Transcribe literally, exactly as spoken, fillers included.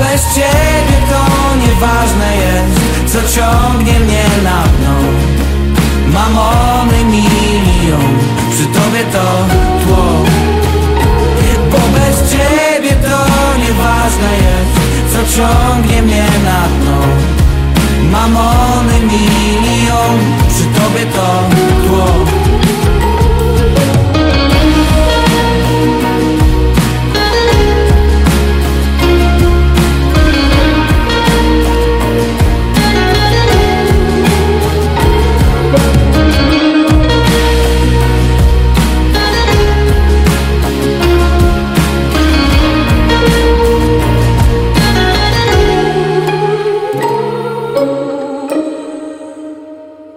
bez ciebie to nieważne jest, co ciągnie mnie na dno. Mamony milion, przy tobie to tło. Bo bez ciebie to nieważne jest, co ciągnie mnie na dno. Mamony milion, przy tobie to